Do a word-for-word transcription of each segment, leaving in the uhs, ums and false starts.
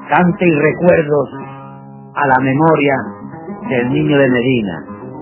cante y recuerdos a la memoria del niño de Medina.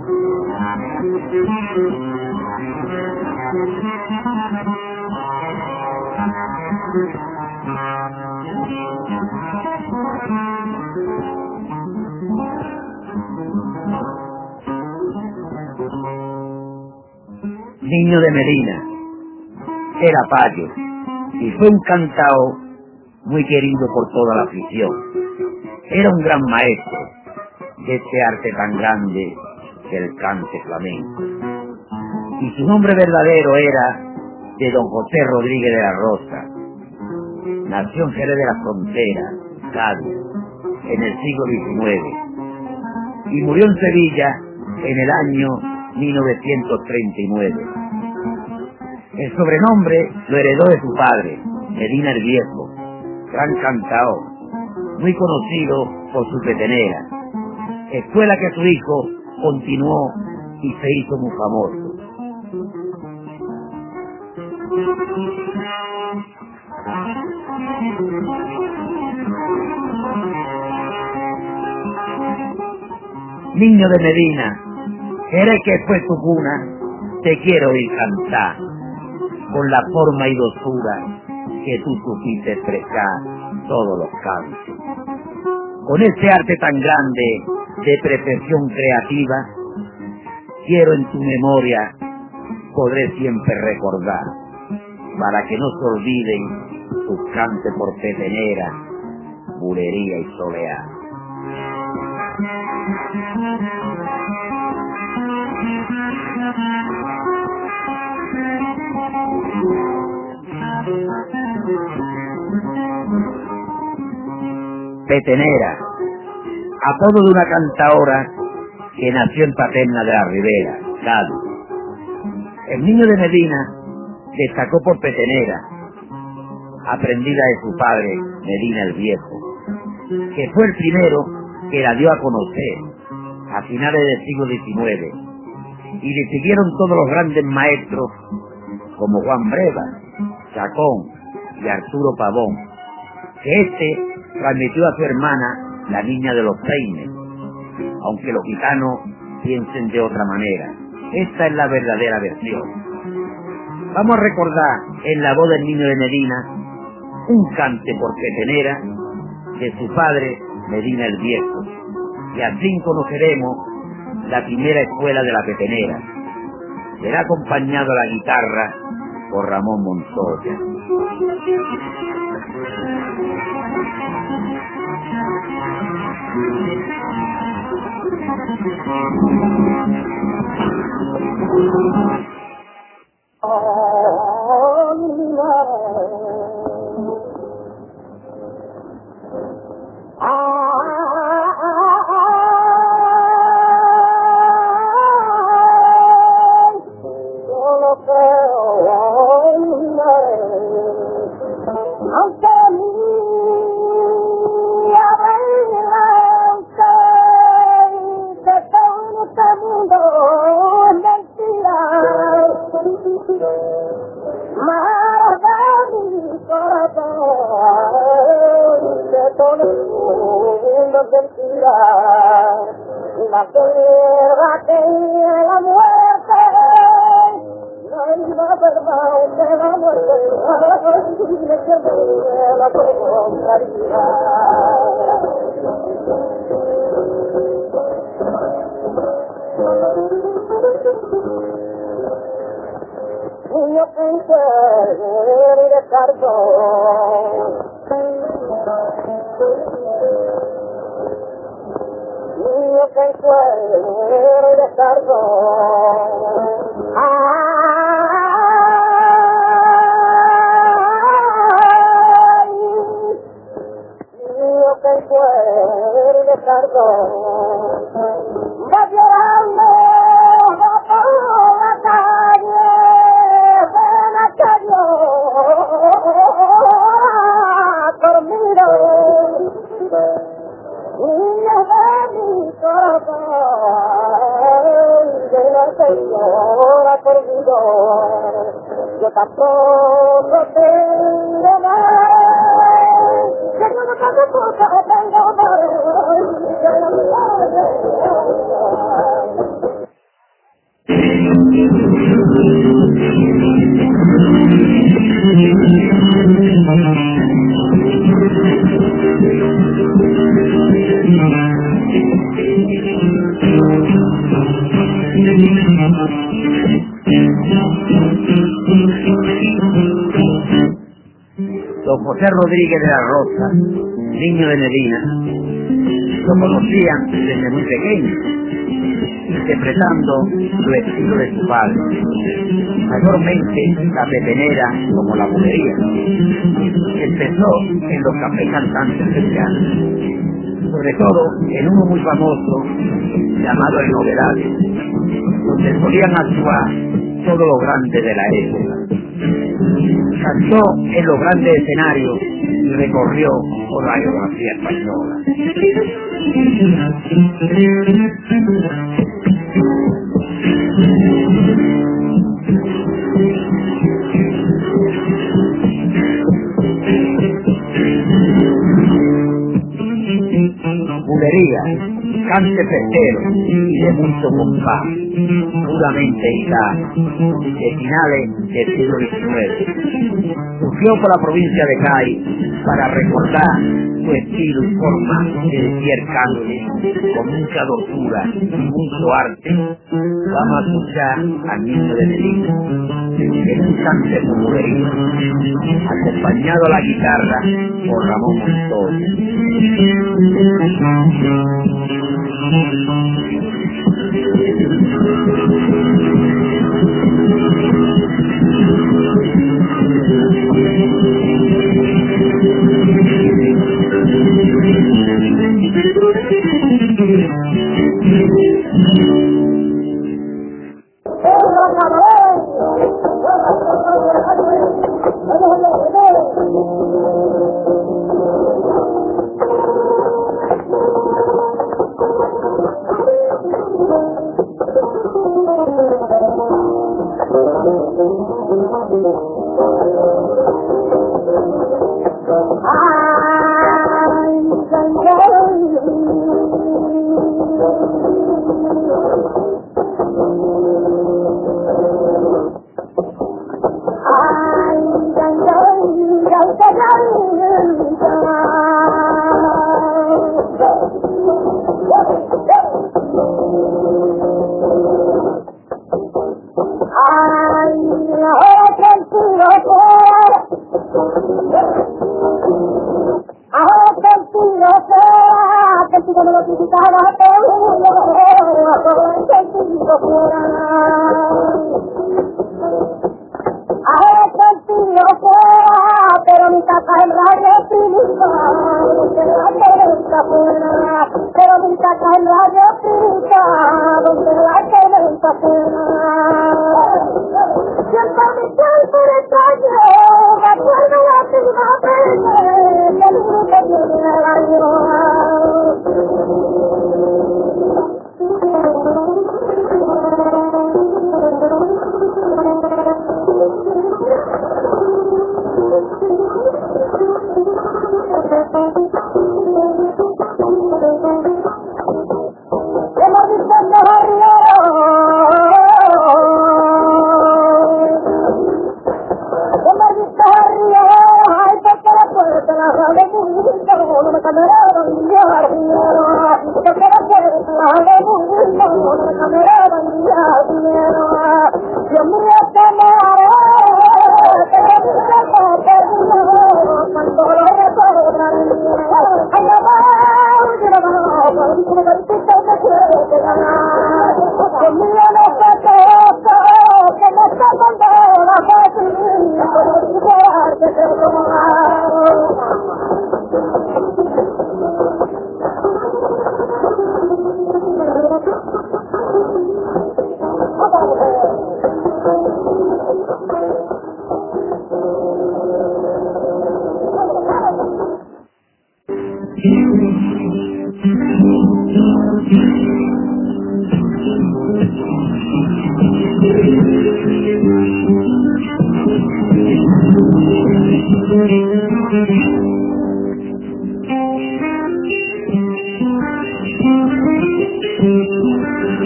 Niño de Medina era payo y fue un cantao muy querido por toda la afición. Era un gran maestro de este arte tan grande que el cante flamenco. Y su nombre verdadero era de don José Rodríguez de la Rosa. Nació en Jerez de la Frontera, Cádiz, en el siglo diecinueve y murió en Sevilla en el año mil novecientos treinta y nueve. El sobrenombre lo heredó de su padre, Medina el Viejo, gran cantao, muy conocido por su petenera, escuela que su hijo continuó y se hizo muy famoso. Niño de Medina, eres que fue tu cuna, te quiero oír cantar, con la forma y dosura que tú supiste expresar todos los cantos. Con ese arte tan grande de perfección creativa, quiero en tu memoria, podré siempre recordar, para que no se olviden tus cantes por petenera, bulería y soleá. Petenera, apodo de una cantaora que nació en Paterna de la Ribera, Cádiz. El niño de Medina destacó por petenera, aprendida de su padre, Medina el Viejo, que fue el primero que la dio a conocer a finales del siglo diecinueve, y le siguieron todos los grandes maestros como Juan Breva, Chacón y Arturo Pavón, que este transmitió a su hermana la niña de los peines, aunque los gitanos piensen de otra manera. Esta es la verdadera versión. Vamos a recordar en la voz del niño de Medina un cante por petenera de su padre Medina el Viejo, y así conoceremos la primera escuela de la petenera. Será acompañado a la guitarra por Ramón Montoya. La guerra tenía la muerte, no iba perdón de la muerte, y me quedé la contrariedad. Niño pensé y descartó, niño que fue y descartó. Ay, niño que fue y descartó. Va llorando por la calle, ven a cayó, dormido. Niño de mi corazón, de la señora perdido, yo tampoco tengo más, que no me pasa cosa Don José Rodríguez de la Rosa, niño de Medina, lo conocían desde muy pequeño, interpretando su estilo de su padre, mayormente la pepenera como la bulería. Empezó en los cafés cantantes cercanos, sobre todo en uno muy famoso llamado El Novedades, donde solían actuar todos los grandes de la época. Cantó en los grandes escenarios y recorrió por la geografía española. Bulería, cante festero y de mucho compás, puramente gitano, de finales del siglo diecinueve. Surgió por la provincia de Cádiz para recordar su estilo y forma de decir cante con mucha dulzura y mucho arte. Vamos a escuchar al niño de Medina, en un cante con bulería, acompañado a la guitarra por Ramón Montoya.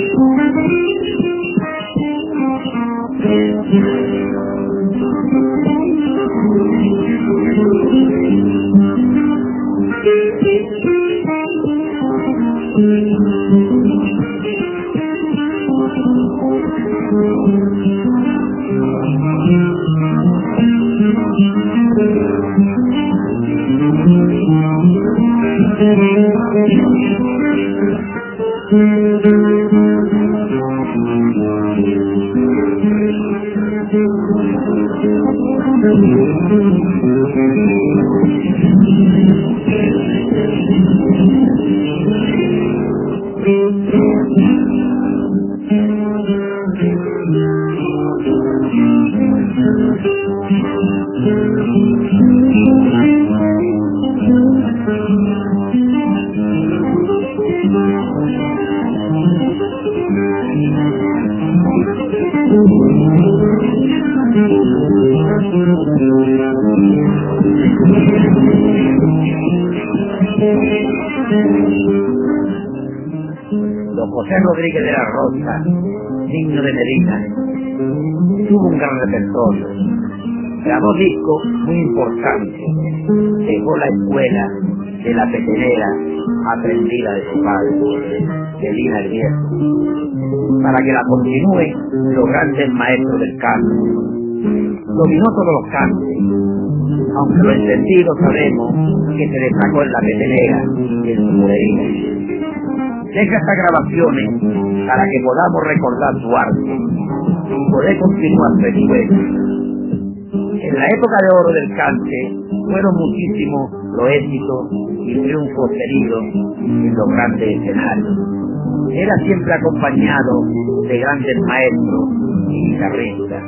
Don José Rodríguez de la Rosa, niño de Medina, tuvo un gran repertorio, grabó discos muy importantes, dejó la escuela de la petenera aprendida de su padre, de Lina el Viejo, para que la continúen los grandes maestros del canto. Dominó todos los cantos, aunque lo entendido sabemos que se destacó en la petenera y en su bulería. Deja estas grabaciones para que podamos recordar su arte y poder continuar su escuela. En la época de oro del cante fueron muchísimos los éxitos y triunfos tenidos en los grandes escenarios. Era siempre acompañado de grandes maestros y guitarristas.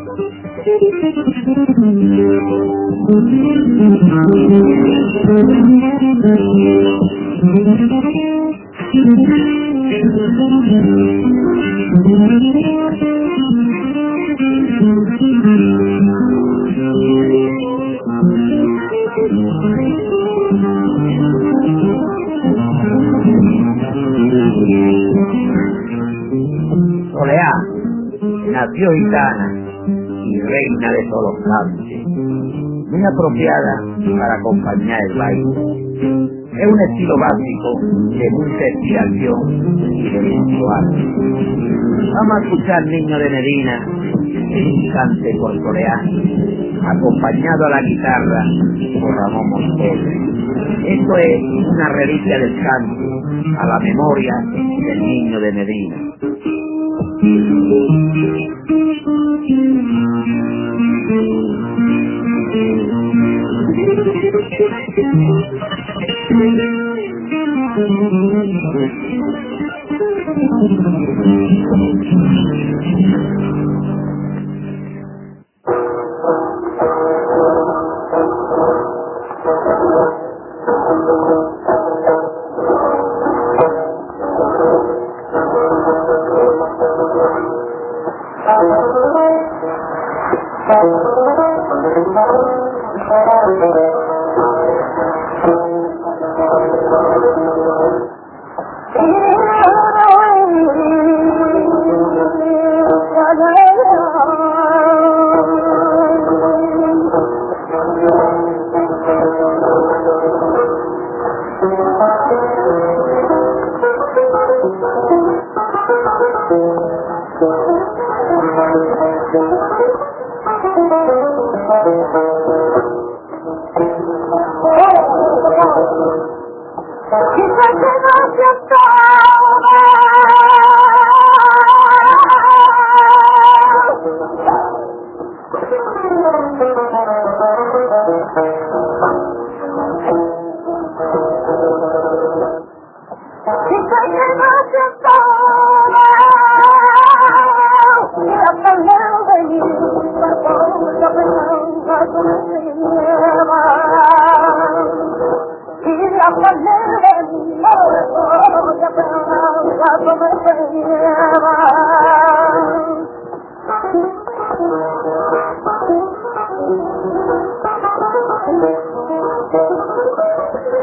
Soleá nació gitana y reina de todos los cantes, muy apropiada para acompañar el baile. Es un estilo básico de mucha inspiración y de mucho arte. Vamos a escuchar Niño de Medina en un cante por Soleá, acompañado a la guitarra por Ramón Montero. Esto es una reliquia del canto a la memoria del Niño de Medina.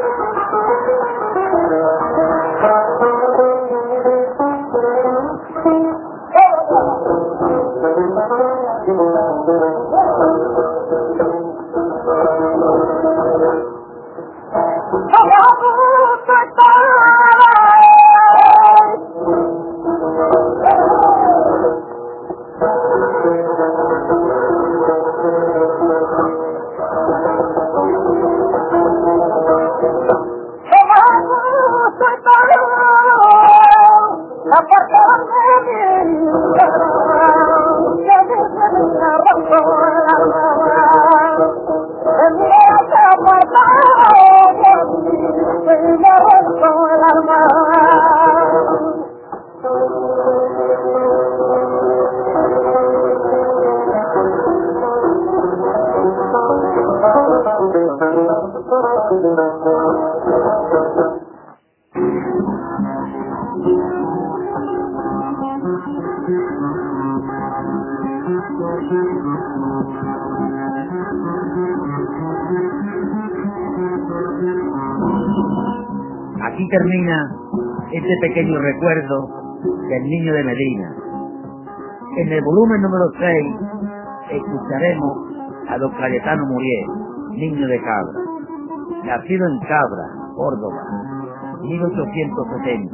Thank you. Aquí termina este pequeño recuerdo del niño de Medina. En el volumen número seis escucharemos a don Cayetano Muriel, niño de Cabra, nacido en Cabra, Córdoba, mil ochocientos setenta.